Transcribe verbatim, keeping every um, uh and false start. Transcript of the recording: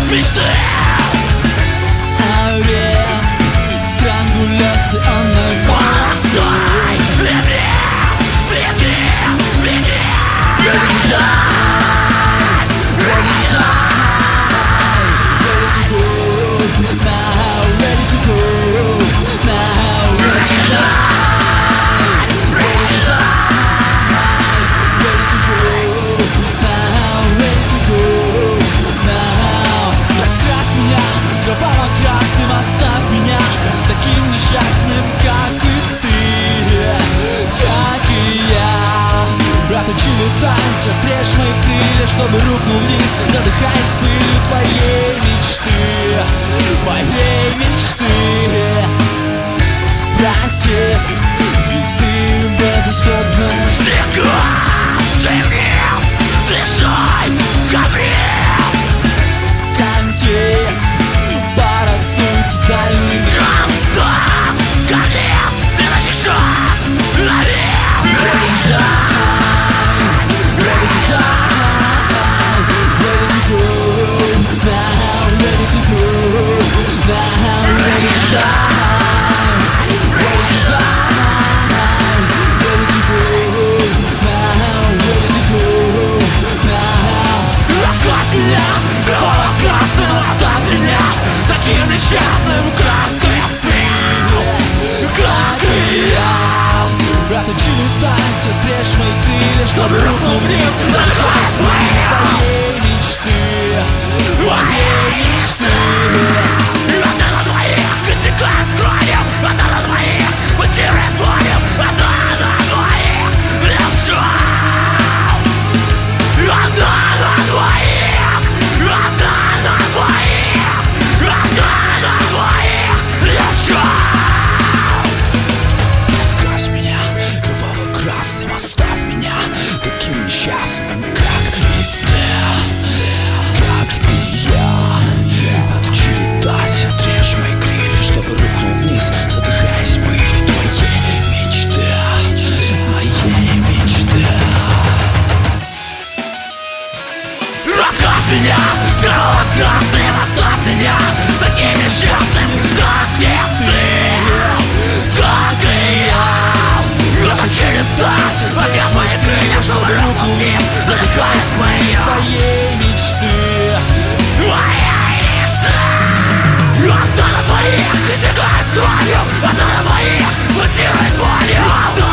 мечты. Арест, странгуляционной Полосой, беги, беги, беги. Ready to die, ready to die, ready to go now, ready to go now, ready to die, ready to die, ready to go now, ready to go now. Раскрась меня, кроваво красным, оставь меня таким несчастным, как и ты, как и я. Отучи летать, отрежь мои крылья, чтобы рухнул вниз, задыхаясь пылью твоей мечты, моей мечты. Протест звезды безысходной. Снега, темнел, лишай, коврил. Контекст, парад суицидальный. Там, горел, следующий шаг, ловил. Ready to die, ready to die, ready to go now, ready to go now, ready to die, ready to die, ready to go now, ready to go now. Раскрась меня, кроваво красным, оставь меня таким несчастным, как и ты, как и я. Отучи летать, отрежь мои крылья, чтобы рухнул вниз, задыхаясь пылью твоей мечты, моей мечты. Отдала двоих, истекает кровью, отдала двоих, потеряет болью, отдала двоих, лишал. Отдала двоих, отдала двоих, отдала двоих, лишал. Раскрась меня кроваво-красным, оставь меня таким несчастным, как и ты, как и я. Отучи летать, отрежь мои крылья, чтобы рухнул вниз, задыхаясь пылью твоей мечты, моей мечты. Раскрась меня, кроваво-красным, оставь меня таким несчастным, как и ты, как и я. Отучи летать, отрежь мои крылья, чтобы рухнул вниз, задыхаясь пылью Твоей мечты. моей мечты. Отдала двоих, истекает кровью, отдала двоих, потеряет болью.